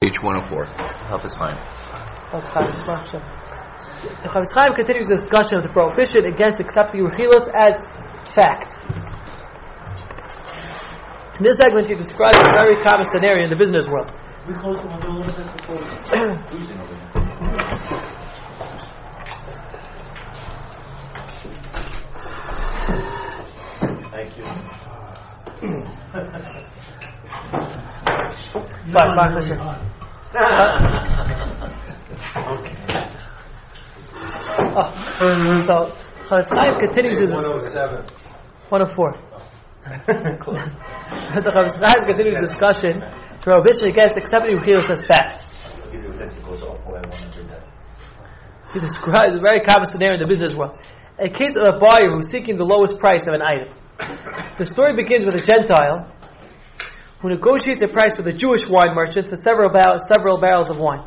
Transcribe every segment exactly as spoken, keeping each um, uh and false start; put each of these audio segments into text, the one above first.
Page one oh four. Help us find. The Chavetz Chaim continues the discussion of the prohibition against accepting rechilos as fact. In this segment, he describes a very common scenario in the business world. We close the window a little bit before losing over there. Thank you. Fine, fine, listen. Oh, so, Chavetz Chaim continues with this. one oh seven. one oh four. The Chavetz Chaim continues the discussion. Prohibition against accepting rechilos as fact. He describes a very common scenario in the business world. A case of a buyer who's seeking the lowest price of an item. The story begins with a Gentile who negotiates a price with a Jewish wine merchant for several, bar- several barrels of wine.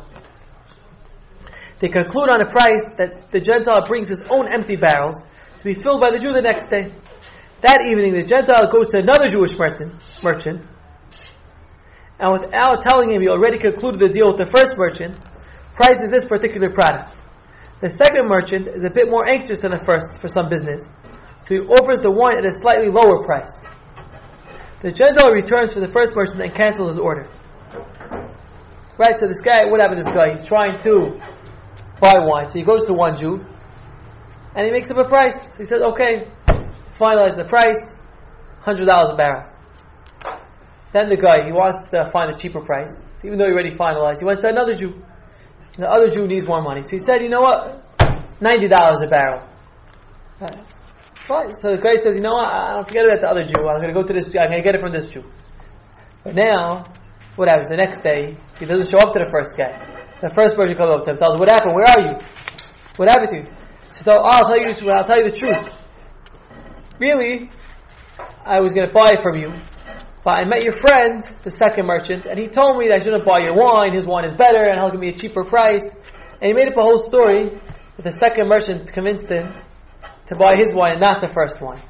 They conclude on a price that the Gentile brings his own empty barrels to be filled by the Jew the next day. That evening, the Gentile goes to another Jewish merchant, merchant and without telling him he already concluded the deal with the first merchant, prices this particular product. The second merchant is a bit more anxious than the first for some business, so he offers the wine at a slightly lower price. The Gentile returns for the first merchant and cancels his order. Right, so this guy, what happened to this guy? He's trying to buy wine, so he goes to one Jew, and he makes up a price. He says, okay, finalize the price, one hundred dollars a barrel. Then the guy, he wants to find a cheaper price, even though he already finalized. He went to another Jew. The other Jew needs more money. So he said, you know what? ninety dollars a barrel. Right. Fine. So the guy says, you know what? I don't forget about the other Jew. I'm going to go to this Jew. I'm going to get it from this Jew. But now, what happens? The next day, he doesn't show up to the first guy. The first person comes up to him, tells him, what happened? Where are you? What happened to you? So oh, I'll tell you this, I'll tell you the truth. Really, I was going to buy it from you. But I met your friend, the second merchant, and he told me that I shouldn't buy your wine, his wine is better, and he'll give me a cheaper price. And he made up a whole story that the second merchant convinced him to buy his wine and not the first wine.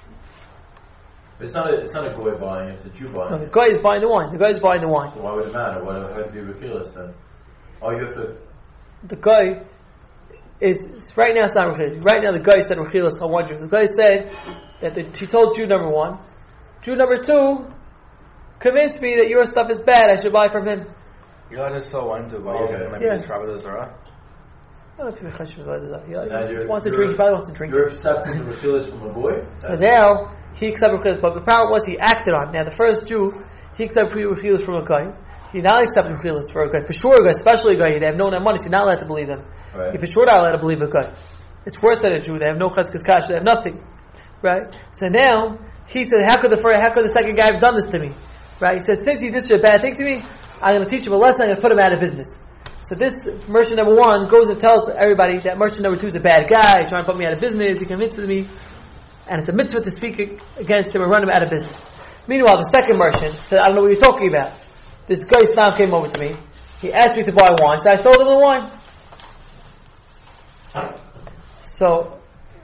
It's not a, it's not a goy buying, it's a Jew buying. No, the guy is buying the wine. The guy is buying the wine. So why would it matter? Why would it be ridiculous then? Oh, you have to... The guy is, right now it's not ridiculous. Right now the guy said ridiculous on one Jew. The guy said that the, he told Jew number one, Jew number two convinced me that your stuff is bad, I should buy from him. You're allowed to sell wine to buy Okay. it. Yeah. I don't know if you're chashuv about that. He you're- wants to you're- drink, he probably wants to drink. You're accepting the ridiculous from a boy? So now, he accepted rechilas, but the problem was he acted on it. Now the first Jew, he accepted rechilas from a guy. He not accepted rechilas for a guy. For sure a guy, especially a guy, they have no net money, so you're not allowed to believe them. Right. If for sure not allowed to believe a guy. It's worse than a Jew, they have no cheskes kash, they have nothing. Right? So now, he said, how could the first, how could the second guy have done this to me? Right? He says, since he did such a bad thing to me, I'm going to teach him a lesson, I'm going to put him out of business. So this merchant number one goes and tells everybody that merchant number two is a bad guy, trying to put me out of business, he convinces me, and it's a mitzvah to speak against him and run him out of business. Meanwhile, the second merchant said, I don't know what you're talking about. This guy Stam came over to me, he asked me to buy wine, so I sold him the wine. So,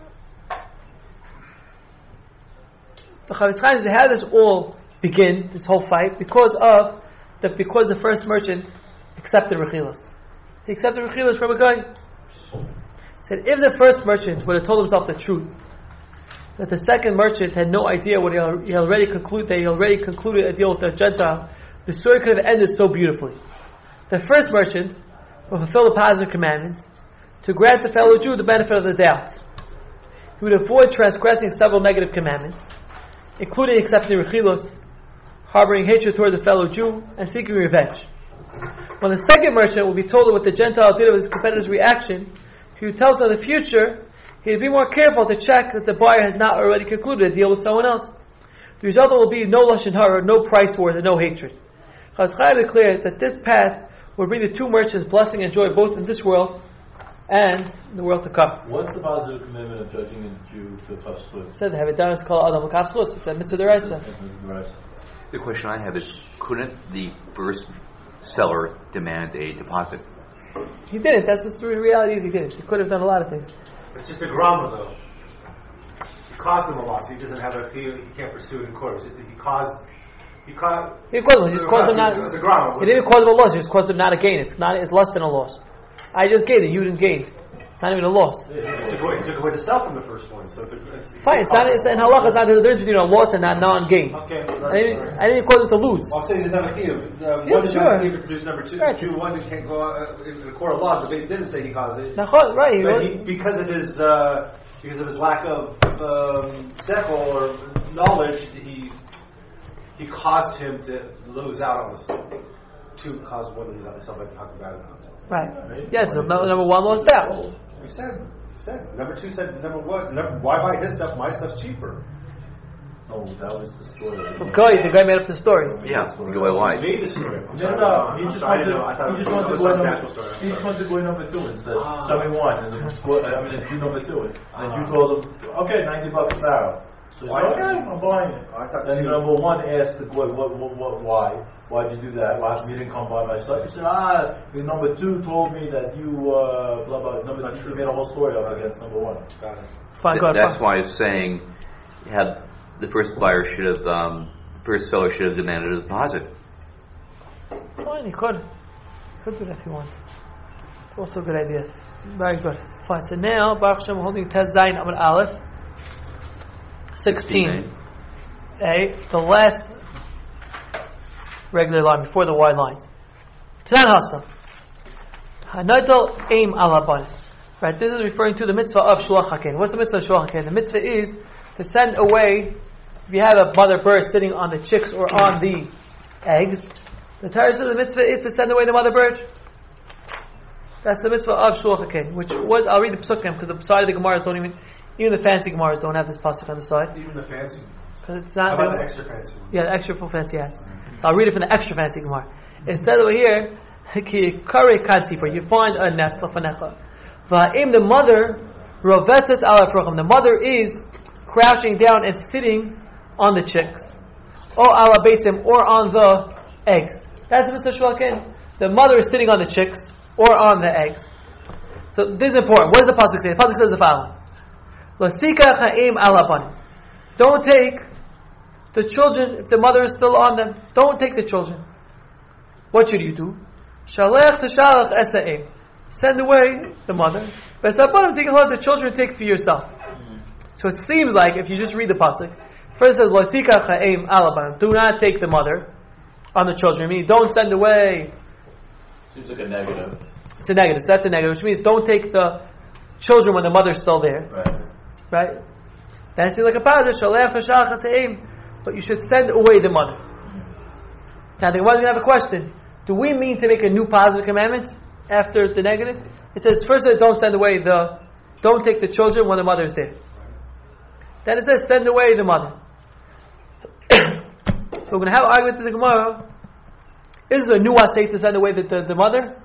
the Chavetz Chaim says, how does this all begin, this whole fight? Because of the because the first merchant accepted rechilas. He accepted rechilas from a guy. He said, if the first merchant would have told himself the truth, that the second merchant had no idea what he, he already concluded, that he already concluded a deal with the Gentile, the story could have ended so beautifully. The first merchant would fulfill the positive commandments to grant the fellow Jew the benefit of the doubt. He would avoid transgressing several negative commandments, including accepting rechilos, harboring hatred toward the fellow Jew, and seeking revenge. When the second merchant will be told what the Gentile did of his competitor's reaction, he would tell us in the future, he would be more careful to check that the buyer has not already concluded a deal with someone else. The result will be no lashon hara, no price wars, and no hatred. Chavetz Chaim declares that this path will bring the two merchants blessing and joy both in this world and in the world to come. What's the positive commitment of judging a Jew to chashuv? It said, have it done, it's called Adam Kafslus. It's a mitzvah deraisa. The question I have is, couldn't the first seller demand a deposit? He didn't. That's just the reality is he didn't. He could have done a lot of things. It's just a grama though. He caused him a loss. He doesn't have a he, he can't pursue it in court. It's just that he caused He caught. He didn't cause them. He just caused them not. It's a ground. He didn't cause them a loss. He just caused them not a gain. It's not. It's less than a loss. I just gave it. You didn't gain. It's not even a loss. He took away, he took away the stealth from the first one. So it's, a, it's Fine. It's not. It's in halacha. It's not the difference between a loss and not non-gain. Okay. I didn't. I didn't cause them to lose. Well, I'm saying there's never here. The Yeah, one does sure. not to produce number two. Right. Two, one can't go out uh, in the court of law. The base didn't say he caused it. Nachon, right? He But was- he, because of his uh, because of his lack of um, sechel or knowledge, he he caused him to lose out on the two caused one to lose out on the stuff I talked about it. Right. Yes. So number number one lost out. We said, we said number two said number one. Number, why buy his stuff? My stuff's cheaper. No, that was the story. From Goy, the guy made up the story. Yeah, you go why? He made the story. I'm No, sorry. no, I'm he just sorry, I wanted, didn't know. I thought he it just was- wanted it to was go not number, natural story. I'm he just sorry. wanted to go number two instead. Ah. seventy-one, and then, go- I mean, then Jew number two. And Jew told him, okay, ninety bucks a barrel. So he Why? said, okay, I'm buying it. I thought Then two- number one asked the boy, what, what, what, why? Why'd you do that? Why you didn't come buy my stuff? He said, ah, the number two told me that you, uh, blah, blah, number two, he made a whole story up against number one. Got it. Fine. Go ahead. That's Fine. why it's saying had the first buyer should have, um, the first seller should have demanded a deposit. Fine. He could. He could do that if he wants. It's also a good idea. Very good. Fine. So now, Baruch Hashem, we're holding Tez Zayin Amud Aleph, sixteen. A, the last regular line before the wide lines. Tanan Hasa. Hanadal aim alaban. Right, this is referring to the mitzvah of Shuach HaKen. What's the mitzvah of Shuach HaKen? The mitzvah is to send away, if you have a mother bird sitting on the chicks or on the eggs, the Torah says the mitzvah is to send away the mother bird. That's the mitzvah of Shuach HaKen, which was, I'll read the Psukim, because the side of the Gemaras don't even, even the fancy Gemaras don't have this pasuk on the side. Even the fancy. Because it's How not. about the extra fancy one? Yeah, the extra full fancy ass. I'll read it from the extra fancy Gemara. Instead over here, ki kare kadsifer, you find a nest lafanecha. Va'im, the mother, rovetzet ala procham, the mother is crouching down and sitting on the chicks, or ala beitzim, or on the eggs. That's the mitzvah shulchan. The mother is sitting on the chicks or on the eggs. So this is important. What does the pasuk say? The pasuk says the following: Lasika cha'im ala banim. Don't take the children if the mother is still on them. Don't take the children. What should you do? Shalech t'shalach esa'im. Send away the mother. But the children take for yourself. So it seems like if you just read the pasuk, first it says Lasika cha'im alaban. Do not take the mother on the children. Meaning don't send away. Seems like a negative. It's a negative. So that's a negative, which means don't take the children when the mother's still there. Right. Right? Then it seems like a positive. Shalech t'shalach esa'im. But you should send away the mother. Now the Gemara is going to have a question. Do we mean to make a new positive commandment after the negative? It says, first it says don't send away the, don't take the children when the mother is there. Then it says send away the mother. So we're going to have an argument with the Gemara. Is there a new asay to send away the, the, the mother?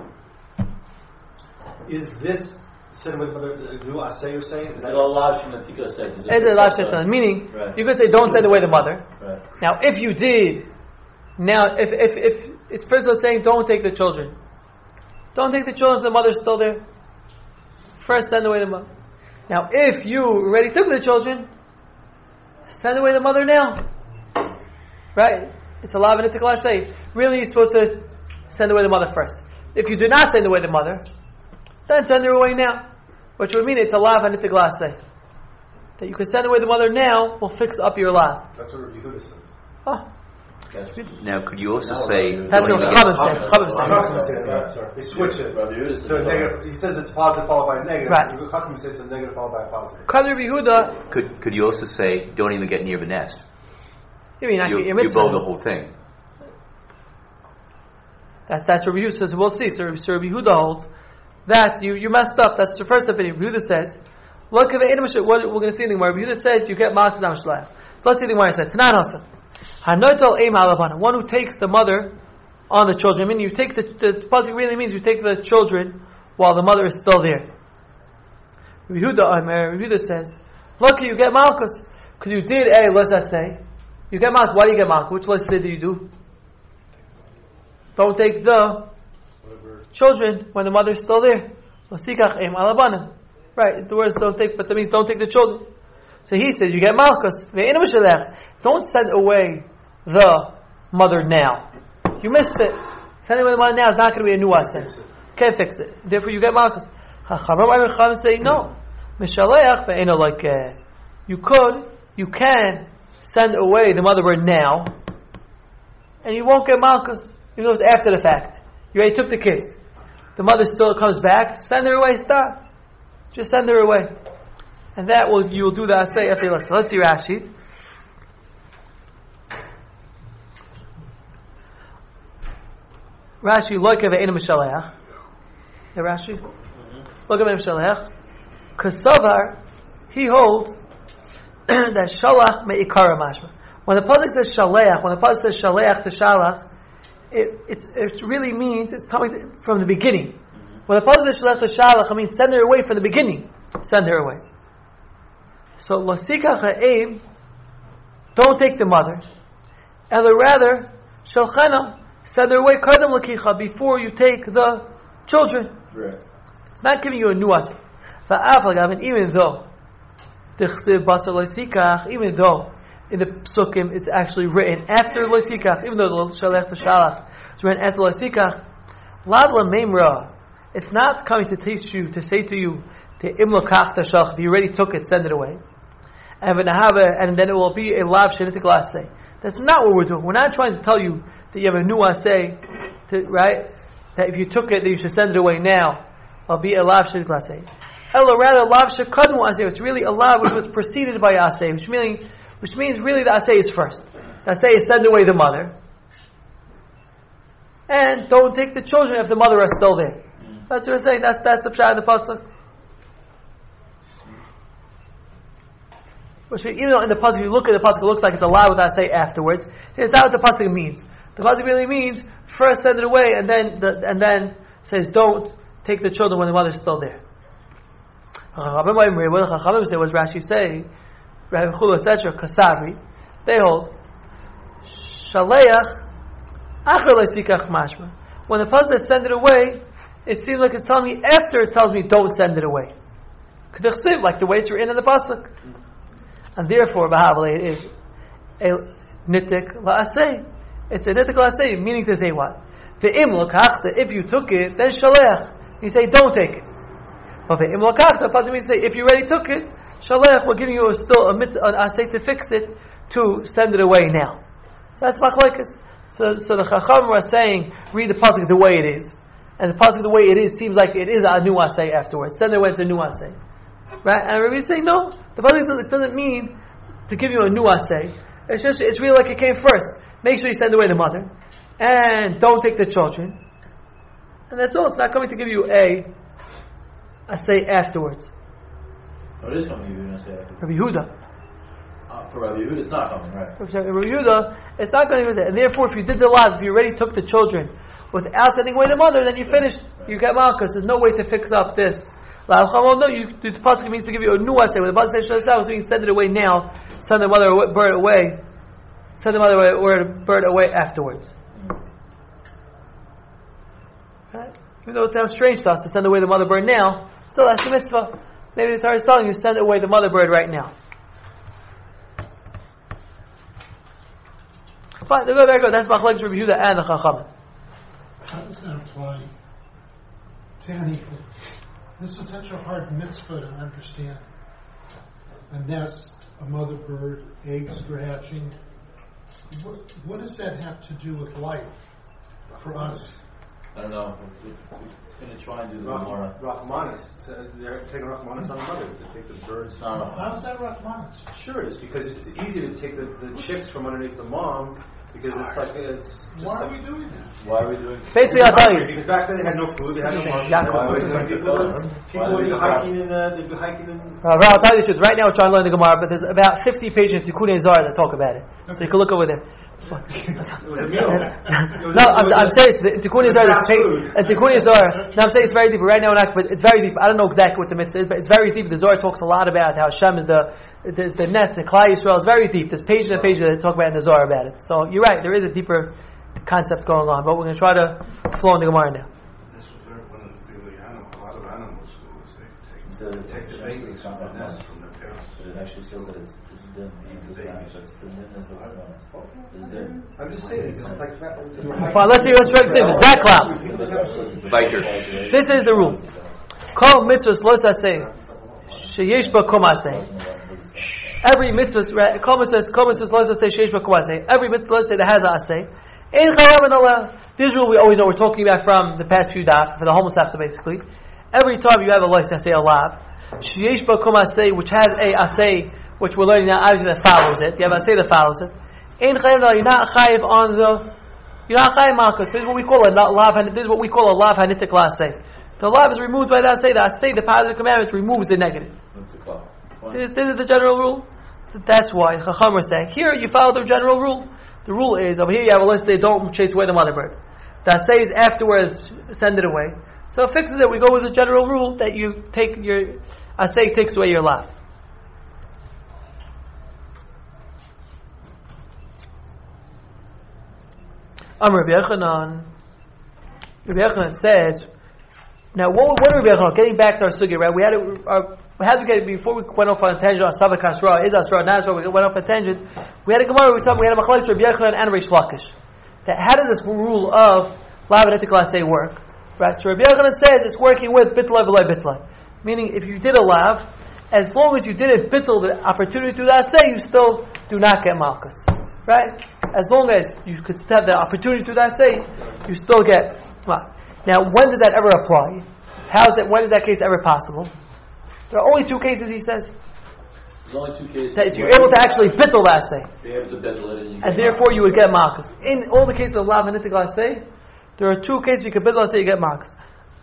Is this send away the mother the new asay you're saying? Is that Is it last shaitan? Meaning, Right. you could say don't send away the mother. Right. Now if you did, now if, if, if it's first of all saying don't take the children. Don't take the children if the mother's still there. First send away the mother. Now if you already took the children, send away the mother now. Right? It's a lav and it's a glass say. Really you're supposed to send away the mother first. If you do not send away the mother, then send her away now. Which would mean it's a lav and it's a glass say. That you can send away the mother now will fix up your lav. That's what Yehuda says. Oh. Now, could you also say That's don't what even Chavim get- said. Chavim I'm not going to said. say that. Sorry. They switch it. Rabbi Yehuda So a negative, he says it's positive followed by a negative. Right. Chacham says it's a negative followed by a positive. Kadir Yehuda, Could could you also say don't even get near the nest? you mean not You, get your you mitzvah. blow the whole thing. That's that's Rabbi Yehuda says. We'll see. So, so Rabbi Yehuda holds that you you messed up. That's the first opinion. Rabbi Yehuda says, look at the English. What we're going to see in the Gemara. Rabbi Yehuda says you get malchus dam shleich. So let's see the Gemara says. Tanan hasa. Hanotel aim halabana. One who takes the mother on the children. I mean, you take the the pasuk really means you take the children while the mother is still there. Rabbi Yehuda, Rabbi Yehuda says, look, you get malchus because you did a let's say you get malchus. Why do you get malchus? Which let's say do you do? Don't take the Whatever. children when the mother is still there. Right, the words don't take, but that means don't take the children. So he says you get malchus. Don't send away the mother now. You missed it. Sending away the mother now is not going to be a new asay. Can't fix it. Therefore, you get malchus. Chachamim say no. Mishaleach ve'eno like uh, you could, you can send away the mother bird now, and you won't get malchus, even though it's after the fact. You already took the kids. The mother still comes back. Send her away. Stop. Just send her away, and that will you will do the asay after you left. So let's see Rashi. Rashi look at ve'eno mishaleach. Yeah, Rashi. Look at ve'eno mishaleach. Kasavar, he holds that shalach me'ikara mashma. When the pasuk says shaleach, when the pasuk says shaleach to shalach, it, it it really means it's coming from the beginning. When the pasuk says shaleach to shalach, it means send her away from the beginning. Send her away. So lasikach ha'eim, don't take the mother, and rather shalchana, send her away kadam lakicha, before you take the children. Right. It's not giving you a nuance. And even though even though in the psukim it's actually written after loisikach, even though the shalech to shalach is written after loisikach, ladla memra, it's not coming to teach you, to say to you, to imlokach tashalach, if you already took it, send it away, and and then it will be a lav shenitik lasei. That's not what we're doing. We're not trying to tell you that you have a new asay, right? That if you took it, that you should send it away now. It'll be a lav shenitik lasei. Ella rather lav shekadmu asay. It's really a lav which was preceded by asay, which meaning, which means really the asay is first. The asay is send away the mother, and don't take the children if the mother are still there. Mm. That's what we're saying. That's that's the pshat of the pasuk. Which means, even though in the pasuk, if you look at the pasuk, it looks like it's a lav with asay afterwards. See, it's not what the pasuk means. The pasuk really means first send it away, and then the, and then says don't take the children when the mother is still there. What does Chachamim say? What does Rashi say? Rabbi Chulu, et cetera. Kasavri, they hold shaleach achar lesikach mashma. When the pasuk says send it away, it seems like it's telling me after it tells me don't send it away. K'dechsiv, like the way it's written in the pasuk, and therefore b'havale it is a nitik la'asei. It's a nitik la'asei, meaning to say what? Ve'im lokachta, if you took it, then shaleach. You say don't take it. But the imlakach, the pasuk means say if you already took it, shalech will give you a, still a mit an asay to fix it, to send it away now. So that's machlokes. So so the chacham are saying read the pasuk the way it is, and the pasuk the way it is seems like it is a new asay afterwards. Send it away, it's a new asay, right? And Rabbi is saying no, the pasuk doesn't, it doesn't mean to give you a new asay. It's just it's really like it came first. Make sure you send away the mother, and don't take the children, and that's all. It's not coming to give you a I say afterwards. Oh, it is coming to you an asay afterwards. Rabbi Yehuda. Uh, for Rabbi Yehuda, it's not coming, right? For Rabbi Yehuda, it's not going to be. And therefore, if you did the lot, if you already took the children without sending away the mother, then you finished. You get malchus. There's no way to fix up this. No, you, the pasuk means to give you a new asay. When the pasuk says it means send it away now. Send the mother bird away. Send the mother bird away afterwards. Right? Even though it sounds strange to us to send away the mother bird now, still that's the mitzvah. Maybe the Torah is telling you send away the mother bird right now. Fine, they go very good. That's machlokes Rabbi Yehuda and the Chachamim. How does that apply to anything? This is such a hard mitzvah to understand. A nest, a mother bird, eggs hatching. What, what does that have to do with life for us? I don't know. We're going to try and do the Gemara. Rachmanis. Uh, they're taking Rachmanis on the mother to take the birds. No. How is that Rachmanis? Sure, it is because it's easy to take the, the chicks from underneath the mom because it's like it's. Just Why like, are we doing that? Why are we doing it? Basically, I'll tell you. Because back then they had no food, they had no money. Yaakov. Why would Why people people would be hiking in the they'd be hiking in. Uh, I'll tell you the truth. Right now, we're trying to learn the Gemara, but there's about fifty pages in Tikkun Zohar that talk about it. So you can look over there. It was a meal. No, I'm, I'm saying it's Tikkun Zohar. And Tikkun Zohar. No, I'm saying it's very deep. Right now, we're not, but it's very deep. I don't know exactly what the mitzvah is, but it's very deep. The Zohar talks a lot about how Hashem is the the, the nest. The Klal Yisrael is very deep. There's page and a page that talk about in the Zohar about it. So you're right. There is a deeper concept going on, but we're going to try to flow in the Gemara now. This was very, one of the things, a lot of animals, they take, Instead of take the babies from the nest from the parents. But it actually says that it's it's din. It's din. It's the din is the it's din. I'm just saying, it's just like that. Fine, let's see. Let's try to think. Zaklam. Biker. This is the rule. Kol mitzvahs lo taseh sheyesh ba kum aseh. Every mitzvah, kol mitzvahs, kol mitzvahs lo taseh sheyesh ba kum aseh. Every mitzvah lo taseh that has a aseh. Ein chayav and Allah. This rule we always know we're talking about from the past few daf for the whole Masechta basically. Every time you have a lo taseh alav, sheyesh ba kum aseh, which has a aseh, which we're learning now, obviously that follows it. You have a aseh that follows it. Ein chayav and Allah. You're not chayav on the. You're not chayav malchus. This is what we call a lav. This is what we call a lav hanitik laseh. The lav is removed by the aseh. The aseh, the positive commandment, removes the negative. This, this is the general rule. That's why Chacham was saying here you follow the general rule. The rule is over here you have a list. They don't chase away the mother bird. The aseh is afterwards send it away. So it fixes it. We go with the general rule that you take your aseh takes away your lav. Amar Rabbi Yochanan. Rabbi Yochanan says. Now, what, what are we about? Getting back to our sugya, right? We had to, our, we had to get before we went off on a tangent on Savak Asra, is Asra, not Asra. We went off on a tangent. We had a Gemara. We talked. We had a Machlokes Rabbi Yochanan and Reish Lakish. That how does this rule of lav and etik laseh work? Right. So Rabbi Yochanan says it's working with bitla v'lay bitla, meaning if you did a lav, as long as you didn't bitl the opportunity to do that aseh, you still do not get malchus. Right. As long as you could have the opportunity to do that aseh, you still get well. Now, when does that ever apply? How is that? When is that case ever possible? There are only two cases, he says. There's only two cases. That you're able to actually bittul the aseh, You're able to bittul it, and, you and therefore you would get malchus. In all the cases of lav and nitik aseh, there are two cases you can bittul aseh, you get malchus.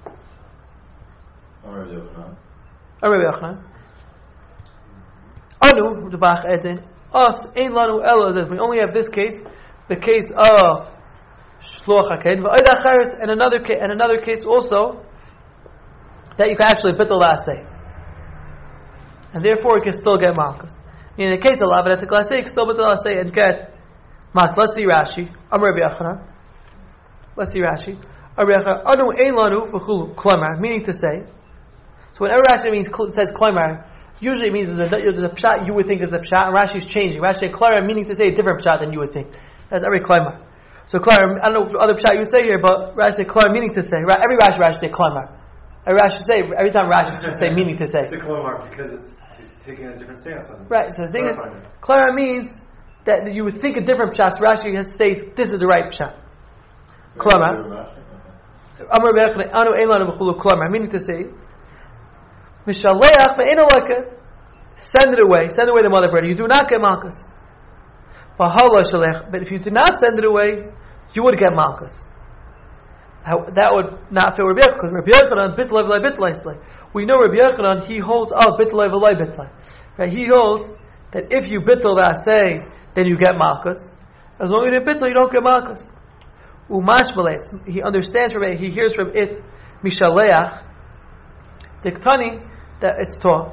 Rabbi Yochanan. Rabbi Yochanan. Anu the bach edin us ein lanu elo. We only have this case, the case of shluach hakein, and another case, and another case also that you can actually bittul the aseh, and therefore you can still get malchus. In the case of lav and etik laseh, you can still bittul the aseh and get malchus. Let's see Rashi. Amar Rabbi Yochanan. Let's see Rashi. Rabbi Yochanan. Anu ein lanu v'chulu klamar, meaning to say. So whenever Rashi means says klamar, usually it means there's a, there's a pshat you would think is the pshat, and Rashi is changing. Rashi says klamar meaning to say a different pshat than you would think. That's every klamar. So klamar, I don't know what other pshat you would say here, but Rashi says klamar meaning to say. Every Rashi Rashi say klamar. Every Rashi say every time Rashi should say meaning to say. It's a klamar because it's, it's taking a different stance on it. Right. So the thing is, klamar means that you would think a different pshat. So Rashi has to say this is the right pshat. Klamar. Amar Rabbi Anu ein lanu v'chulu klamar, meaning to say. Mishaleach ve'enolaka, send it away, send away the mother bird. You do not get malchus. But if you do not send it away, you would get malchus. That would not fit Rabbi Yochanan, because Rabbi Yochanan bitlay v'lay bitlay. We know Rabbi Yochanan, he holds out bitlay v'lay bitlay. Right? He holds that if you bitl the aseh, then you get malchus. As long as you bitl, you don't get malchus. Umashmalei, he understands from it, he hears from it, Mishaleach, Diktani, that it's taught.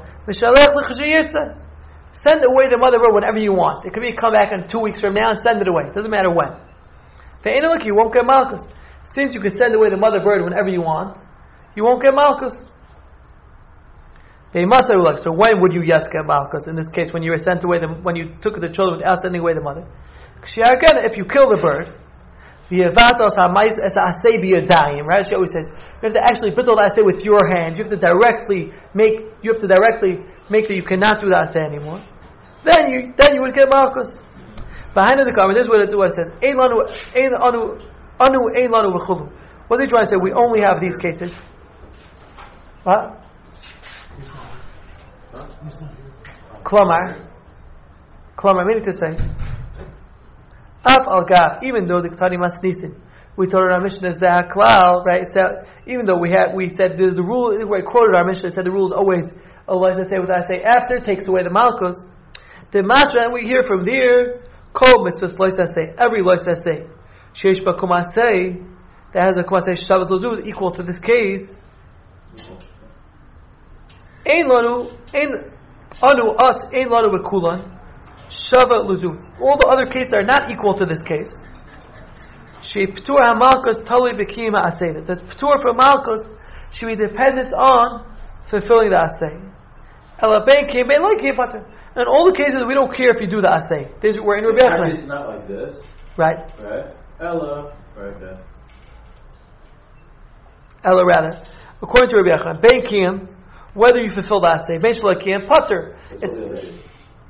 Send away the mother bird whenever you want. It could be come back in two weeks from now and send it away. It doesn't matter when. You won't get malchus. Since you can send away the mother bird whenever you want, you won't get malchus. They must have like, so when would you yes get malchus? In this case, when you were sent away the, when you took the children without sending away the mother. Again, if you kill the bird, the avatos hamais es aseh biyadayim. Right? She always says you have to actually bittul the aseh with your hands. You have to directly make. You have to directly make that you cannot do the aseh anymore. Then you then you would get malchus. Behind the comment, this is what it was said. Ein lanu ein anu anu ein lanu v'chulu. What are they trying to say? We only have these cases. What? Klamar. Klamar meaning to say. Af al gav, even though the Ketani Masnisin, we told our Mishnah Zaklal, right? So even though we had, we said the, the rule, we quoted our Mishnah, said the rule is always Allah say what I say after takes away the malchus. The Mashra, we hear from there, Kol mitzvahs lois say every lois say sheish ba kumasei that has a kumasei shavas lozu is equal to this case. Ein lanu, ein anu us, ein lanu v'kulan. Shava luzu. All the other cases are not equal to this case. She p'tur hamalchus tali b'kiyim ha'aseh. The p'tur for malchus should be dependent on fulfilling the aseh. Ela ben came, ben like came pater. In all the cases, we don't care if you do the asay. This, we're in Rabbi Yochanan. It's not like this, Right. right? Ella, right there. Ella rather. According to Rabbi Yochanan, ben kiyam, whether you fulfill the asay, ben shalai kiyam, pater. That's what the other is.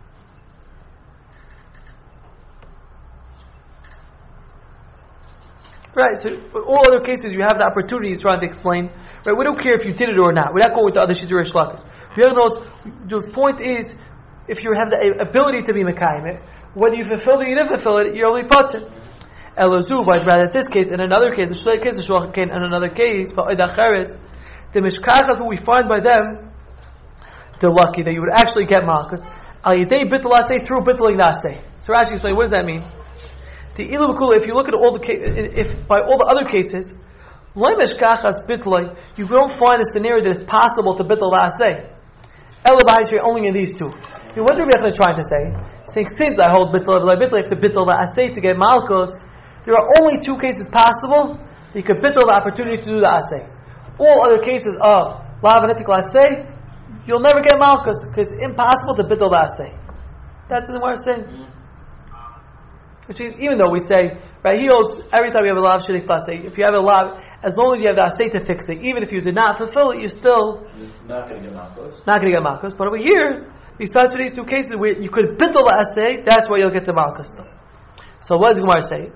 Right, so all other cases you have the opportunity he's trying to explain. Right, we don't care if you did it or not. We're not going with the other Shizur Shlakis. The point is, if you have the ability to be Mekayim, whether you fulfill it or you didn't fulfill it, you're only potter. Elozu, but rather in this case, in another case, the Shlai case, the Shlach case, in another case, but the Mishkachas, what we find by them, they're lucky that you would actually get Malchus. Al Yidei Bittul Aseh, through Bittling the Aseh. So Rashi explains, what does that mean? The ilu b'kula, if you look at all the if by all the other cases, you don't find a scenario that is possible to bittul la'aseh. Ela only in these two. I mean, what is Rabbi Yochanan trying to say? Saying since I hold bittul bittul, if to bittul la'aseh to get malchus, there are only two cases possible that you could bittul the opportunity to do the aseh. All other cases of la'avanetik la'aseh, you'll never get malchus because it's impossible to bittul the aseh. That's what the Gemara is saying. Which means, even though we say, right, he owes every time you have a lav shidduch asay. If you have a lav, as long as you have the asay to fix it, even if you did not fulfill it, you're still You're not going to get malchus. Not going to get malchus. But over here, besides for these two cases where you could bittul the asay, that's where you'll get the malchus. So what does Gemara say?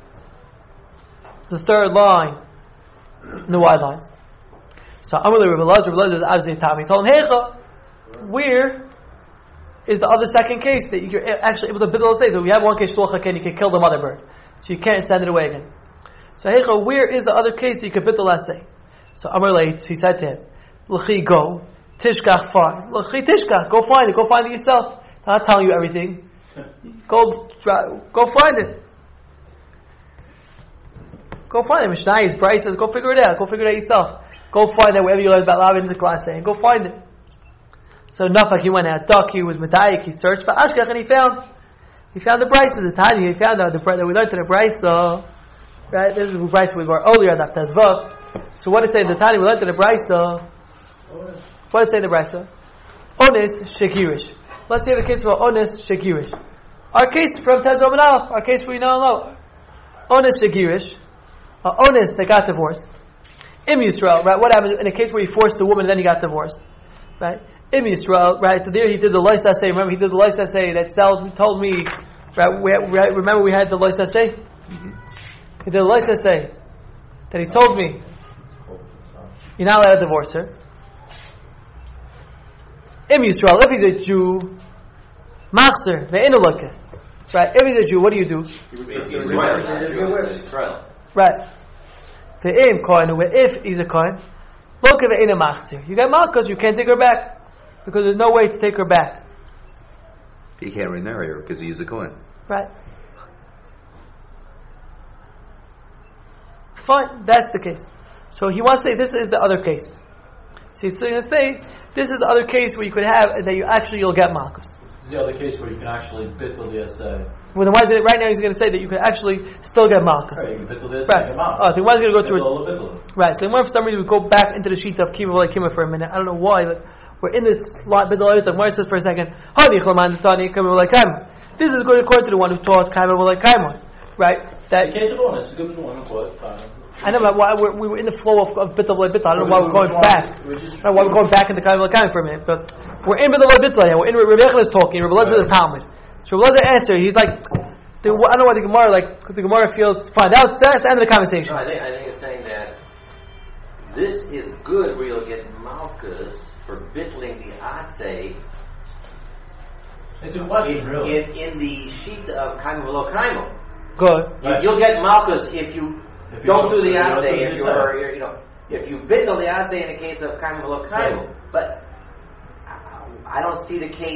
The third line, in the wide lines. So Amalei Rabbi Elazar, Rabbi Elazar is obviously Tommy. He told him, Heicha, where is the other second case that you're actually able to bittul asay? So we have one case, Shulchaken, you can kill the mother bird. So you can't send it away again. So Heicha, where is the other case that you could bittul asay? So Amalei, he said to him, L'chi, go. Tishkach, find. L'chi, tishkach, go find it. Go find it yourself. I'm not telling you everything. Go, try, go find it. Go find it. Mishnah, Bryce says, go figure it out. Go figure it out yourself. Go find it wherever you learn about Lavan in the class saying, go find it. So Nafak, he went out, duck, he was Medayik, he searched for Ashkach, and he found, he found the Bryce, the Tanya, he found out the that we learned in the Bryce, so, right, this is the Bryce we were earlier, that Tezvah. So what did it say in the Tanya, we learned in the Bryce, so, what did it say in the Bryce, so? Honest, Shekirish. Let's say the case for honest, Shekirish. Our case from Tezvah and Aleph, our case we know know. Honest, Shekirish. Uh, honest, they got divorced. Im Yisrael, right, what happened in a case where he forced a woman and then he got divorced, right? Im Yisrael, right? So there he did the lois asay. Remember, he did the lois asay that Sal told me, right? We, we, remember, we had the lois asay. Mm-hmm. He did the lois asay that he told me, you're not allowed to divorce her. Im Yisrael, if he's a Jew, machzer ve'inulake, right? If he's a Jew, what do you do? Right. Ve'im kohen, if he's a kohen, look at ve'ina machzer. You get malchus, you can't take her back. Because there's no way to take her back. He can't remarry her because he's a Kohen. Right. Fine, that's the case. So he wants to say this is the other case. So he's going to say this is the other case where you could have that you actually you'll get malchus. This is the other case where you can actually bittul the asay. Well, then why is it right now he's going to say that you could actually still get malchus? Right, you can bittul the asay. Right. Oh, then why is he going to go through it? Right. So for some reason we go back into the sheet of Kiva V'lei Kima for a minute. I don't know why, but we're in this lot bit of the Gemara says for a second. This is according to the one who taught Kaima V'lei Kaimon, right? That in case of honest, good one quote. I know, but why we're, we were in the flow of, of bit of bit. I don't know why we're going back. I don't know why we're going back into Kaima V'lei Kaimon for a minute, but we're in bit of bit. We're in Rabbi Yochanan is talking. Rabbi Elazar is Talmud. So Rabbi Elazar answered. He's like, the, I don't know why the Gemara like the Gemara feels fine. That was, that's the end of the conversation. No, I think I think it's saying that this is good where you'll get malchus for bittling the asay. It's a question, in, really. in, in the sheet of kaimo v'lo kaimo. Good. You, you'll get malchus if you If you don't don't- do the if you don't do asay. the If asay. you're, you're, you know, if you bittle the asay in the case of kaimo v'lo kaimo, Right. but I, I don't see the case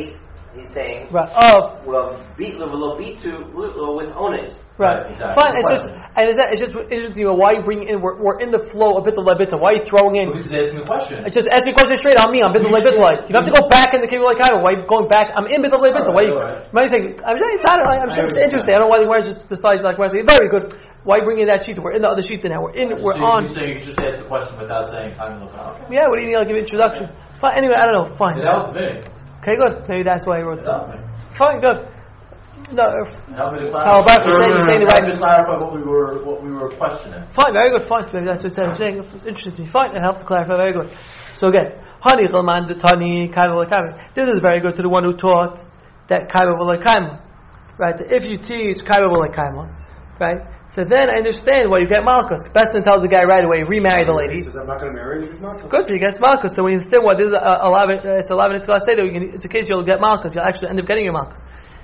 he's saying, Right. Of well, bitlu v'lo bitu with ones. right. Exactly. Fine. It's Question. just and it's, it's just interesting. Why you bring in? We're, we're in the flow of bittul lebittul. Why are you throwing in? Because he's asking the question. It's just asking a question straight on me. I'm bittul lebittul. You don't have to go back in the kibbutz like Why are you going back? I'm in bittul lebittul. Why? Alright, Why are you saying? I'm, it's not, I'm sure it's interesting. I don't know why the Gemara just decides like Wednesday. Very good. Why bring in that sheet? We're in the other sheet now. We're in. We're so on. You say you just ask the question without saying time look out. Yeah. What do you need? I'll give you an introduction. Fine. Anyway, I don't know. Fine. It helped me. Okay. Good. Maybe that's why I wrote It helped that. me. Fine. Good. No. It helped me to How about clarify. you're saying, you're saying the Helped right? me to clarify what we were what we were questioning. Fine, very good, fine. Maybe that's what I'm saying. It's interesting. Fine, it helps to clarify. Very good. So again, Hani Chalman the Tani Kaiva L'Kaima. This is very good to the one who taught that Kaiva L'Kaima. Right? That if you teach Kaiva L'Kaima, right? So then I understand why you get Malchus. Bestin tells the guy right away, remarry the lady. He says, I'm not going to marry you. He's not. Good, so he gets Malchus. So when you understand what this is, uh, eleven, uh, it's eleven, it's going to say that it's a case you'll get Malchus. You'll actually end up getting your Malchus.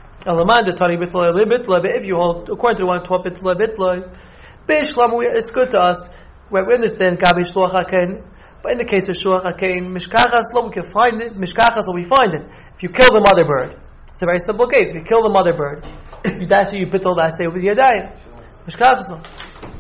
If you hold, according to the one taught bitla bitla, it's good to us. We understand gabi shluach hakein, but in the case of shluach hakein, mishkachas lo, we can find it. Mishkachas lo, we find it. If you kill the mother bird, it's a very simple case. If you kill the mother bird, that's what you bitl that say with yadayim. Mishkachas lo.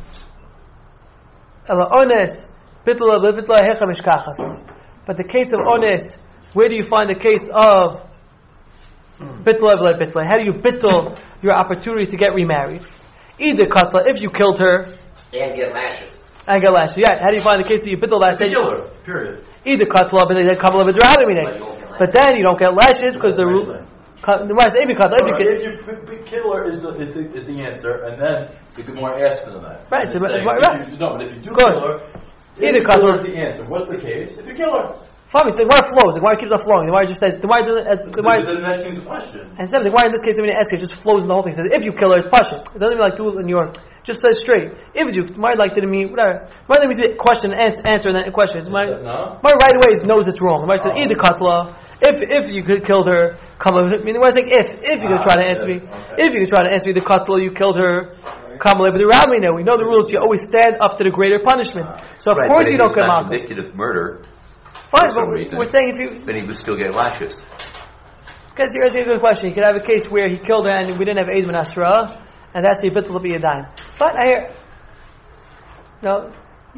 Ela ones bitla bitla hecha mishkachas. But the case of ones, where do you find the case of bitla bitla? How do you bitl your opportunity to get remarried? Either katla, if you killed her, And get lashes. and get lashed. Yeah. How do you find the case that you bitl last day? Killer. Period. Either katla, but then couple of it. But then you don't get lashes because the rule. The Gemara says, if you katla, if you If kill. you big killer is the is the is the answer, and then the Gemara asks them that. Right, And so- it's saying, right. if you- No, but if you do Good. killer, Either if katla- killer is the answer. What's the case? If you killer. Fine, the Gemara flows. The Gemara keeps on flowing. The Gemara just says, the Gemara doesn't. Uh, the Gemara, The next thing's a question. and seven, the Gemara in this case, I mean, it just flows in the whole thing. It says, if you kill her, it's pasha. It doesn't mean like do it in your. Just says straight. If you, the Gemara like didn't mean whatever. The Gemara means question, answer, answer, and then a question. The Gemara, No. the Gemara right away knows it's wrong. The Gemara says Oh. either katla. If if you could kill her, come. I mean, the Gemara saying if if you could Ah, try to answer yes, me, okay. if you could try to answer me, the katla you killed her. Come, but the Rabbi know we know the rules. You always stand up to the greater punishment. So of Right, course but you if don't he's get not malchus. convicted of murder, Fine, for some but we're, reason. we're saying if you. then he would still get lashes. Because here's a good question. You could have a case where he killed her and we didn't have Eid Ben Asra, and that's the bittul be a dime. But I hear, no,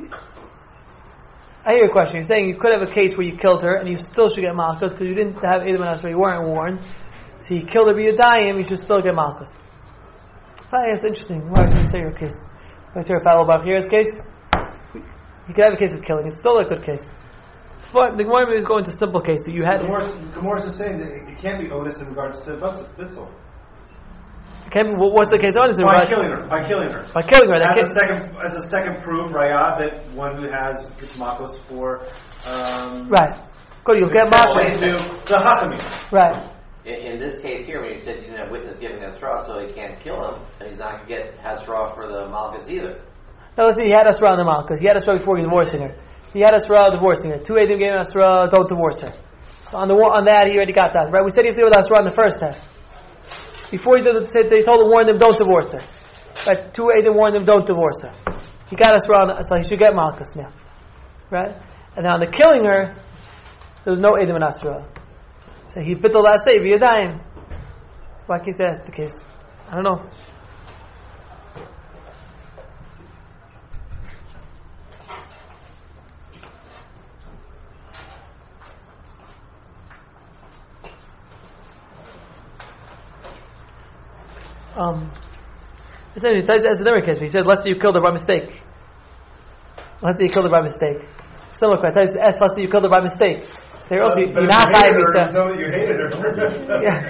I hear your question. You're saying you could have a case where you killed her and you still should get malchus because you didn't have Eid Ben Asra, you weren't warned. So you killed her be a dime, you should still get malchus. Fine, it's interesting. Why did you say your case? Let's hear a follow up. Here's case. You could have a case of killing. It's still a good case. But the Gemara is going to simple case that you had. Gemara is saying that it can't be onus in regards to bittul. Okay, well, what's the case? Oh, is it By right? killing her. By killing her. By killing her. That As case, a second, as a second proof, raya, that one who has gets makos for um, right. Good. You'll get exception malchus. to the hachamim. Right. In, in this case here, when you said you didn't have witness giving Hasra, so he can't kill him, and he's not going to get Hasra for the Malchus either. Now let's see. He had Asra on the malchus. He had Asra before he was divorcing her. He had Asra divorcing her. Two Eidim gave him Asra. Don't divorce her. So on the on that he already got that. Right. We said he has to deal with Asra in the first half. Before he did it, said they told him warn them don't divorce her. Right. Two Eidim warned him don't divorce her. He got Asra on the, so he should get malchus now. Right. And now on the killing her, there was no Eidim and Asra. So he bit the last day via dime. Why can't you say that's the case? I don't know. Um, it's a, it's a different case. He said, "Let's say you killed her by mistake." Let's say you killed her by mistake. Similar question. Let's say you killed her by mistake. There also, you're not high mistake. Know that you hated her. Yeah.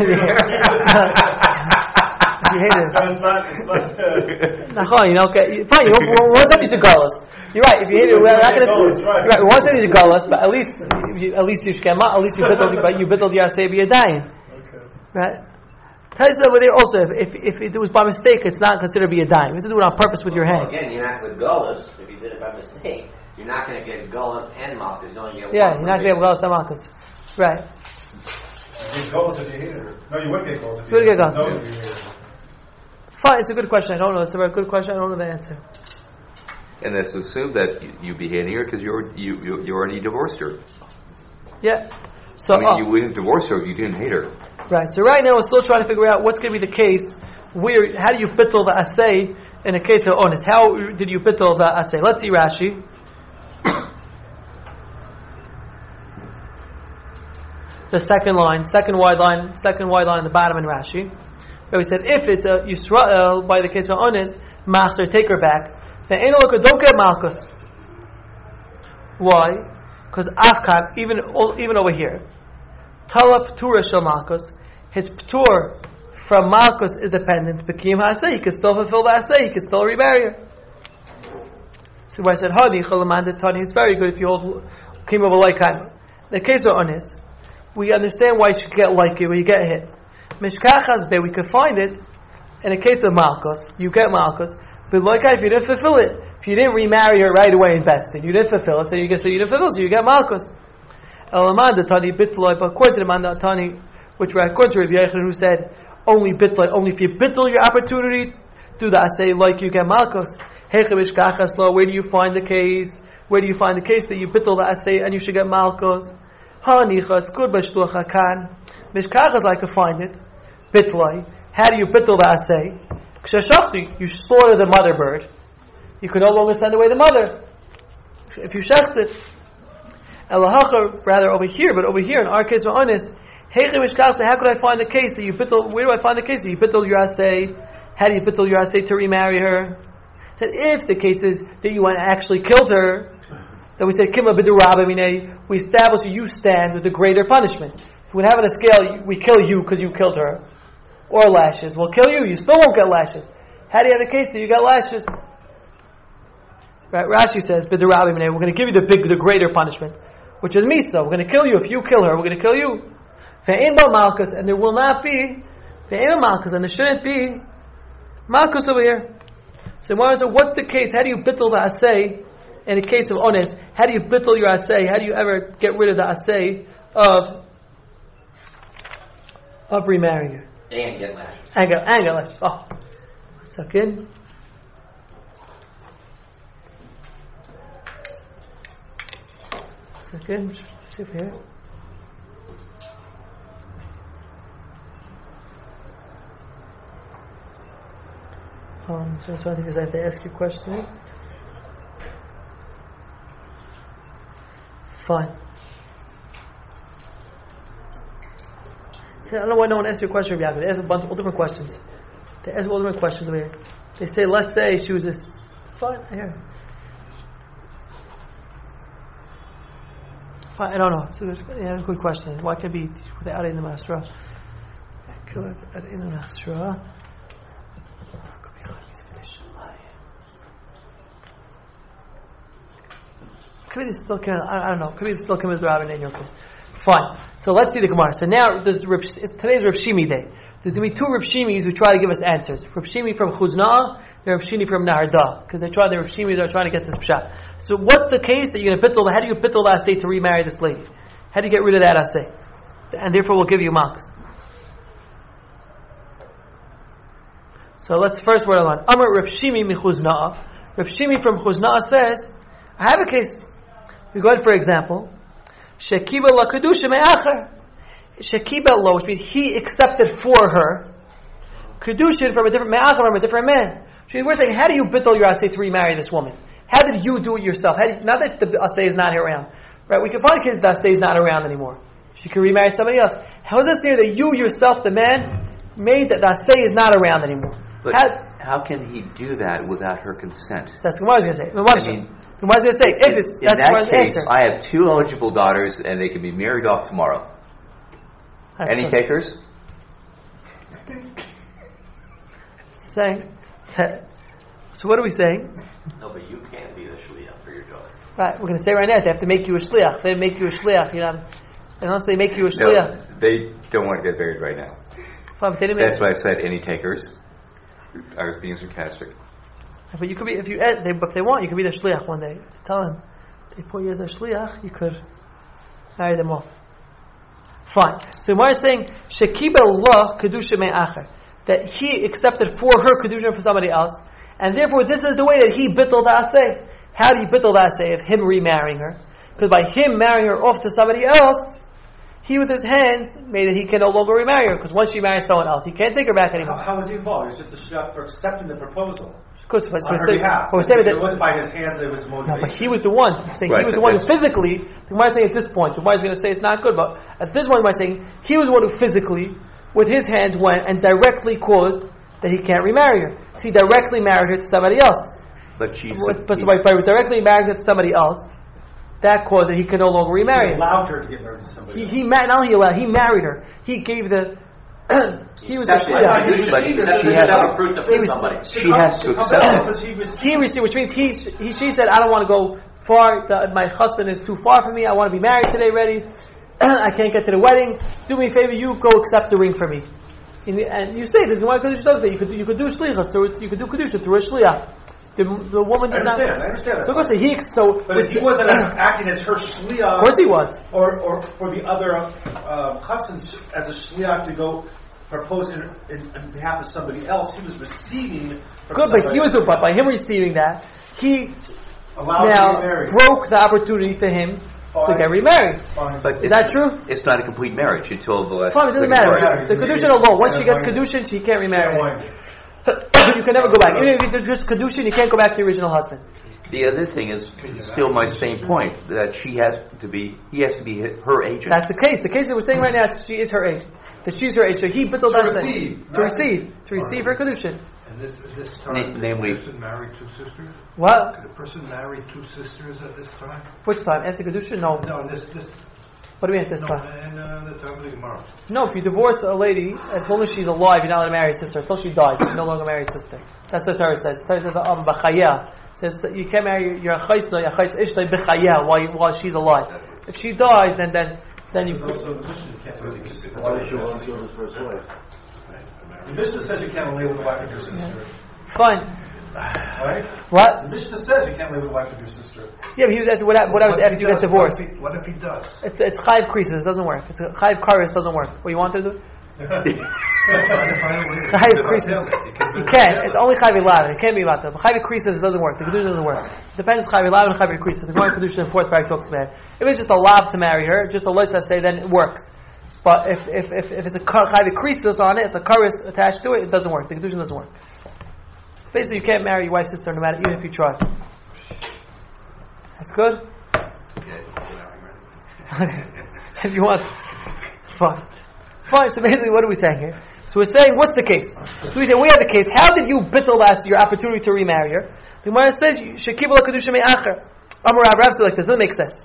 You hate it. It's not. It's not. Nachon, you know, okay, fine. You want something to gullus. You're right. If you hate it, we're not going to do it. Right. Right. We want something to gullus, but at least, you, at least you should get. At least you bittled, but you bittled your stay be a dying. Okay. Right. Tells you over there also, if, if if it was by mistake, it's not considered to be a dime. You have to do it on purpose with your Well, hands. again, you're not with Gullus, if you did it by mistake. You're not going to get Gullus and Malchus. You only get Yeah, one you're not going to per have Galas Malchus. Right. You get goals if you hated her. No, you wouldn't get goals if You wouldn't get goals. No, if you hated her. Fine, it's a good question. I don't know. It's a very good question. I don't know the answer. And let's assume that you, you be hating her because you're you, you you already divorced her. Yeah. So I mean, oh, you wouldn't divorce her if you didn't hate her. Right. So right now we're still trying to figure out what's going to be the case. Where? How do you bittul the asay in a case of honest? How did you bittul the asay? Let's see Rashi. The second line, second wide line, second wide line in the bottom in Rashi. Where we said if it's a Yisrael by the case of honest, master take her back. Then don't get malchus. Why? Because Afkan, even even over here, Talab Ptura Shel Malchus, his Ptur from Malchus is dependent. Bekim Hasei, he can still fulfill the Hasei, he can still remarry her. So I said, Hani, Chalaman Tani, it's very good if you hold Kim of a like kind. In the case of honest, we understand why you should get like it when you get hit. Mishkachas Be, we could find it in a case of Malchus, you get Malchus, but like if you didn't fulfill it, if you didn't remarry her right away and invest it, you didn't fulfill it, so you get so you didn't fulfill it, so you get Malchus. Elamanda Tani Bitloi, but according to the Manda Tani, which were according to Rabbi Yechon, who said only Bitloi, only if you bittul your opportunity, do the Asay like you get Malchus. Where do you find the case? Where do you find the case that you bittul the Asay and you should get Malchus? Hanicha, it's good by Shluach HaKan. Mishkachas, I can find it. Bitloi. How do you bittul the Asay? Kshashachti, you slaughter the mother bird. You can no longer send away the mother if you shecht it. Elahacha, rather over here, but over here in our case we're honest. How could I find the case that you bittul? Where do I find the case that you bittul your asay? How do you bittul your asay to remarry her? Said if the case is that you actually killed her, then we said kima b'du rabamine. We establish that you stand with the greater punishment. If we have on a scale, we kill you because you killed her, or lashes. We'll kill you. You still won't get lashes. How do you have the case that you got lashes? Right? Rashi says b'du rabamine. We're going to give you the big, the greater punishment, which is misa. We're going to kill you if you kill her. We're going to kill you. Ve'en ba malchus, and there will not be ve'en malchus, and there shouldn't be malchus over here. So, so what's the case? How do you bittul the asay in a case of honest? How do you bittul your asay? How do you ever get rid of the asay of of remarrying her? And get lashes. And get and get lashes. Oh, one second. Second. See if here. Um, so, so I think I have to ask you a question. Fine. I don't know why no one asked you a question, Rabbi Yaakov. They ask a bunch of all different questions. They ask all different questions over here. They say, let's say she was this. Fine, here. Fine, I don't know. So, yeah, a good question. Why can't it be without in the Masra? Good, in the Masra. Could be still can I, I don't know. Could be still come as Rabbi in your case. Fine. So let's see the Gemara. So now there's Reb, today's Reb Shimi day. There's going to be two Reb Shimis who try to give us answers. Reb Shimi from Chuznah and Reb Shimi from Nahardah, because they try the Reb Shimis are trying to get this pshat. So what's the case that you're going to bittul? How do you bittul the asay to remarry this lady? How do you get rid of that asay? And therefore we'll give you malchus. So let's first word on Amar Reb Shimi mi Chuznah. Reb Shimi from Chuznah says, I have a case. We go ahead, for example, Shekiba la kedusha me'achar. Shekiba lo, which means he accepted for her kedusha from a different me'achar, from a different man. So we're saying, how do you bittul your asay to remarry this woman? How did you do it yourself? How did, now that the asay is not here around, right? We can find a case that the asay is not around anymore. She can remarry somebody else. How is this near that you yourself, the man, made that the asay is not around anymore? But how, how can he do that without her consent? That's what I was going to say. I mean, what is it going to say? If it's, in that's that case, answer. I have two eligible daughters, and they can be married off tomorrow. That's Any good. takers? Saying. So what are we saying? No, but you can't be the shliach for your daughter. Right, we're going to say right now they have to make you a shliach. They make you a shliach, you know. Unless they make you a shliach. No, they don't want to get married right now. Fine, they didn't make- That's why I said any takers. I was being sarcastic. But you could be, if you they, if they want, you could be their shliach one day. Tell them they put you as their shliach, you could marry them off. Fine. So we're saying shekiba Allah kedusha me'acher, that he accepted for her kedusha for somebody else, and therefore this is the way that he bittul the asay. How do you bittul the asay of him remarrying her? Because by him marrying her off to somebody else, he with his hands made it he can no longer remarry her, because once she marries someone else, he can't take her back How, anymore. how was he involved? He was just a shliach for accepting the proposal Of course, but on we're her saying, behalf. but we're saying that It wasn't by his hands that it was no, motivation. but he was the one. Saying Right, he was the but one who that's- physically. The Gemara is saying at this point. The Gemara is going to say it's not good, but at this point, the Gemara is saying he was the one who physically, with his hands, went and directly caused that he can't remarry her. So he directly married her to somebody else. But she's But, but by, by directly marrying her to somebody else, that caused that he could no longer remarry He her. allowed her to get married to somebody He else. he ma- not only allowed, he married her. He gave the. he was a That's shliach. it. But She she doesn't has- have a fruit to he feed was- somebody. she has to accept it. He received He received, which means he, he she said, I don't want to go far. The, my husband is too far from me. I want to be married today. Ready? I can't get to the wedding. Do me a favor. You go accept the ring for me. And, and you say this. Why Kedusha does that? You could you could do shlichus through you could do kedusha through a shliach. The, the woman I did not. understand, I understand that. So go say he. So But if he wasn't acting as her of shliach, course he was. or, or for the other uh, husbands as a shliach to go propose in, in, in behalf of somebody else, he was receiving. From Good, but he somebody was the but by him receiving that he allowed to now be married. broke the opportunity for him to get remarried. Fine. But Is that true? It's not a complete marriage until the last. Fine, it doesn't second matter. part. The kedushin alone. Once she gets kedushin, she can't remarry. You can never go back. Even if you did just kedushin, you can't go back to the original husband. The other thing is still my same point that she has to be. He has to be her agent. That's the case. The case that we're saying right now is she is her age. That she's her age. So he bittul To that receive, to right? receive, to receive her kedushin. And this, this Na- time, namely- could a person marry two sisters? What? Could a person marry two sisters at this time? Which time? After kedushin? No. No, in this, this, What do you mean at this no, time? and uh, the time of the Gemara. No. If you divorce a lady, as long as she's alive, you're not allowed to marry a sister. Until she dies, you can no longer marry a sister. That's what the Torah says. The Torah says um, b'chaya. Says that you can't marry your chaysa, your chaysa ishtay b'chaya while you, while she's alive. If she dies, then then then you. Also, the Mishnah can't really consider. Why did she want to kill his first wife? The Mishnah says you can't lay with the wife of your sister. Fine. Right? What? The Mishnah says you can't lay with the wife of your sister. Yeah, but he was asking what, I- what I was What if after he you get does? divorced. What if he, what if he does? It's it's chayiv krisis. It doesn't work. It's a chayiv karis doesn't work. What you want to do? Chayiv krisis. You can't. It's only chayiv eleven. It can't be about that. Chayiv krisis doesn't work. The kedusha doesn't work. It depends chayiv eleven and chayiv krisis. The Gemara kedusha in fourth parak talks about it. If it's just a lav to marry her, just a lois stay, then it works. But if if if, if it's a chayiv krisis on it, it's a karis attached to it, it doesn't work. The kedusha doesn't work. Basically, you can't marry your wife's sister no matter even if you try. That's good. If you want, fine. Fine, so basically what are we saying here? So we're saying, what's the case? So we say, we have the case. How did you bittul last your opportunity to remarry her? The Gemara says, Shekibah kedusha me'acher. Amar Rav Rav said like this, doesn't make sense.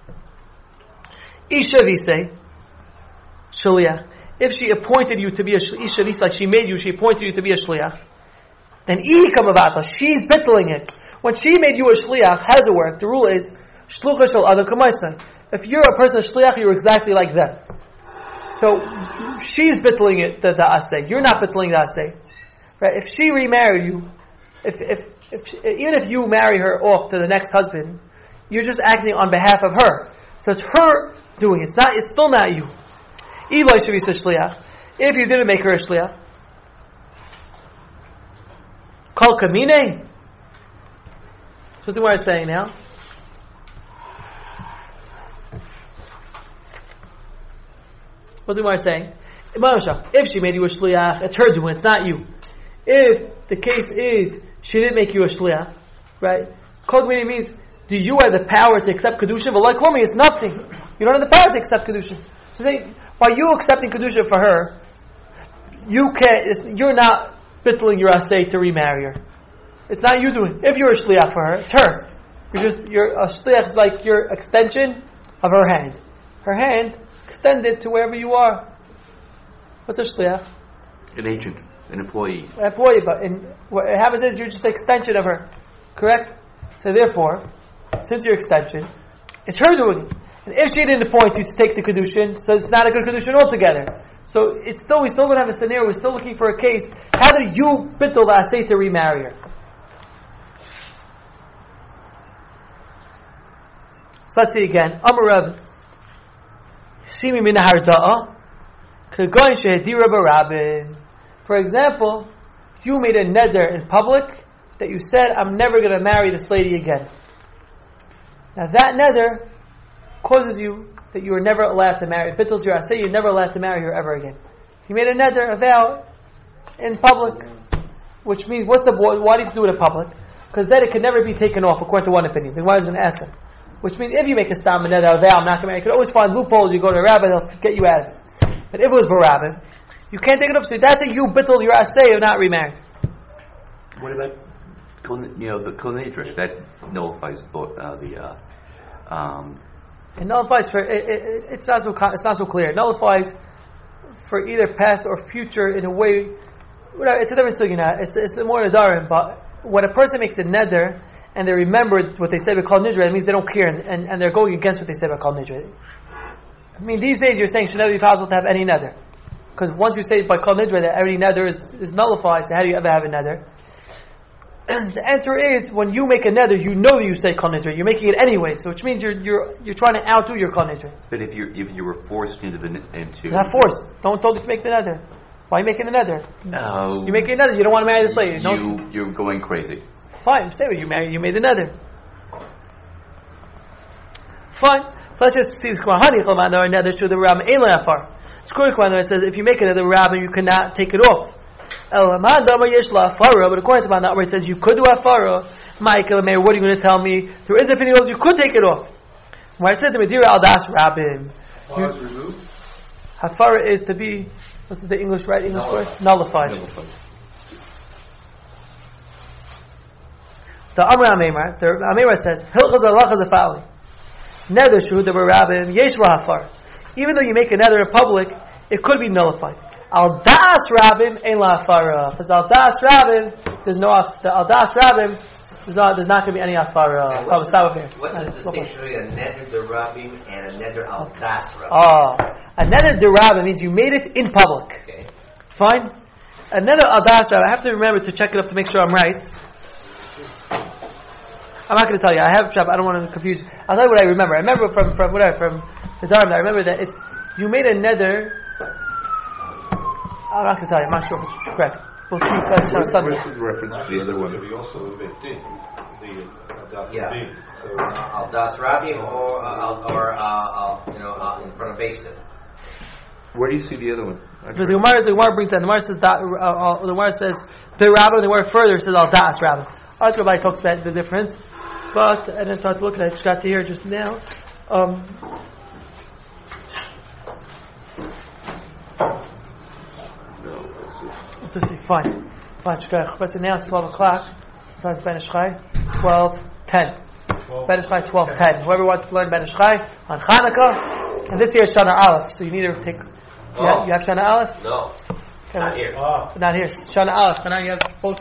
Isha vise, shliach. If she appointed you to be a sh- isha vise, like she made you, she appointed you to be a shliach, then ihikam avata, she's bittling it. When she made you a shliach, how does it work? The rule is, shlucha shel adam kamaisa. If you're a person shliach, you're exactly like them. So she's bittling it the, the asay. You're not bittling the asay, right? If she remarried you, if if if even if you marry her off to the next husband, you're just acting on behalf of her. So it's her doing it. It's not. It's still not you. If you didn't make her a shliach, kol kamine. So what's the word saying now? What's the Gemara saying? If she made you a shliach, it's her doing, it's not you. If the case is she didn't make you a shliach, right? Kol Gmini means, do you have the power to accept kedusha? But like Klomi, it's nothing. You don't have the power to accept kedusha. So they, by you accepting kedusha for her, you can't. You're not bittling your asay to remarry her. It's not you doing. If you're a shliach for her, it's her. You're just you're a shliach is like your extension of her hand. Her hand. Extend it to wherever you are. What's a shliach? An agent, an employee. An employee, but in, what happens is you're just an extension of her. Correct? So therefore, since you're extension, it's her doing it. And if she didn't appoint you to take the kedushin, so it's not a good kedushin altogether. So it's still, we still don't have a scenario, we're still looking for a case. How did you bittul the asay to remarry her? So let's see again. Amar Rav. Shimi min harda'a, kagoyin shehedira barabin. For example, you made a neder in public that you said, "I'm never going to marry this lady again." Now that neder causes you that you are never allowed to marry. Bittles your asay, you're never allowed to marry her ever again. He made a neder, a vow, in public, which means, what's the why do you do it in public? Because then it can never be taken off, according to one opinion. Then why is going to ask him? Which means if you make a stam neder, a vow, I'm not going to marry, you can always find loopholes. You go to a rabbi, they'll get you out of it. But if it was barabbin, you can't take it off. So that's a you bittul your asay of not remarried. What about, kol- you know, the kol nidre? That nullifies both, uh, the. Uh, um, It nullifies for it, it, it's not so it's not so clear. It nullifies for either past or future in a way. Whatever, it's a different thing, you know. It's it's more nadarim. But when a person makes a neder and they remember what they said about kol nidre, it means they don't care and, and, and they're going against what they said about kol nidre. I mean, these days you're saying should never be possible to have any neder, because once you say by kol nidre that every neder is, is nullified. So how do you ever have a neder? The answer is, when you make a neder, you know you say kol nidre. You're making it anyway, so which means you're you're you're trying to outdo your kol nidre. but if you if you were forced into the into You're not forced. Don't totally make the neder. Why are you making the neder? No, You're making a neder. You don't want to marry this lady. Don't. you you're going crazy. Fine. Say what you marry. You made the neder. Fine. So let's just see this Gemara. Hani chol ma'anor neder to the ram ein le'afar. Screw it says if you make it neder ram, you cannot take it off. El man dama yesh la afara, but according to Manat, where it says you could do afara, Michael, Meir, what are you going to tell me? There is a opinion you could take it off. When I said to Medira al das rabbin, hafara is to be, what's the English right English word? Nullified. Nullified. The Amr Ameimar, the Ameimar says, Hilchas halachas afali. Neder shu the rabbin yesh la hafara. Even though you make a neder in public, it could be nullified. Al das rabbin ein la hafara. Because al das rabbin, there's no af- the al das rabbin. There's not there's not going to be any hafara. What's, Stop the, here. what's the distinction between a neder derabim and a neder al das rabbim? Oh, a neder derabim means you made it in public. Okay. Fine. A neder al das rabbin. I have to remember to check it up to make sure I'm right. I'm not going to tell you. I have I don't want to confuse. I'll tell you what I remember. I remember from from whatever from the Dharma. I remember that it's you made a neder. I'm not going to tell you. I'm not sure if it's correct. We'll see uh, on Sunday. Where's the reference to the other one? Yeah. So uh, al das rabbim or uh, al- or uh, al- you know uh, in front of Basin. Where do you see the other one? The, the Gemara, the Gemara brings that. The Gemara says that. Uh, uh, the Gemara says the rabbi. The Gemara further says al das rabbi. Our rabbi talks about the difference, but and then start looking. I just got to here just now. Um, Let's see. Fine. Fine. Shkach. But now it's twelve o'clock. Sometimes Ben Ish Chai. Twelve ten. Ben Ish Chai. Twelve ten. Whoever wants to learn Ben Ish Chai on Hanukkah, and this year is Shana Aleph, so you need to take. You, Oh. have, you have Shana Aleph? No, Okay. not here. Not here. Shana Aleph. And now you have both.